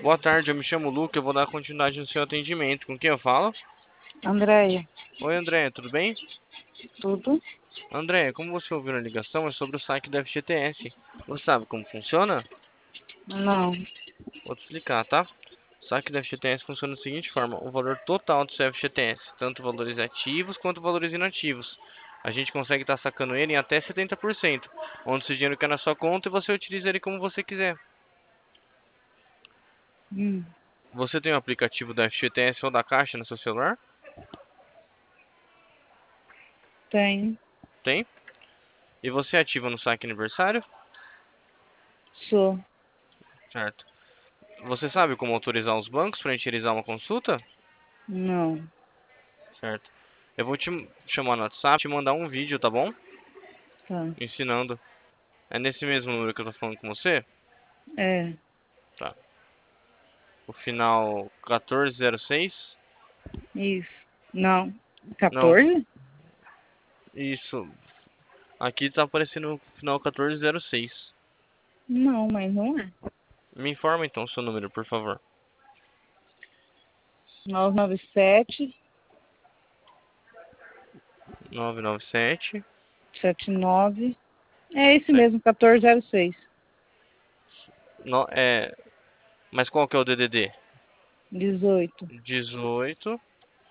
Boa tarde, eu me chamo Luca, eu vou dar continuidade no seu atendimento. Com quem eu falo? Andréia, Oi, André, tudo bem? tudo? André, como você ouviu na ligação, é sobre o saque do FGTS. Você sabe como funciona? Não. Vou te explicar, tá? O saque do FGTS funciona da seguinte forma: o valor total do seu FGTS, tanto valores ativos quanto valores inativos. A gente consegue estar sacando ele em até 70%, onde esse dinheiro cai na sua conta e você utiliza ele como você quiser. Hum, Você tem o aplicativo da FGTS ou da Caixa no seu celular? tenho. Tem? E você ativa no saque aniversário? Sou. Certo. Você sabe como autorizar os bancos para a gente realizar uma consulta? Não. Certo. Eu vou te chamar no WhatsApp, te mandar um vídeo, tá bom? Tá. Ensinando. É nesse mesmo número que eu tô falando com você? É. Tá. O final 1406? Isso. Não. Não, 14? isso. Aqui tá aparecendo o final 1406. Não, mas não é. Me informa então o seu número, por favor. 997 997. 79. É esse mesmo, 1406. É, mas qual que é o DDD? 18. 18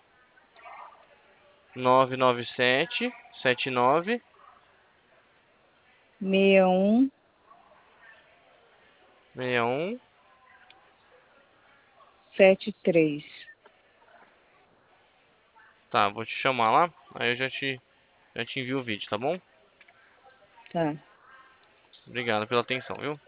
997 79 61 61. 73. Tá, vou te chamar lá. Aí eu já te envio o vídeo, tá bom? Tá. Obrigado pela atenção, viu?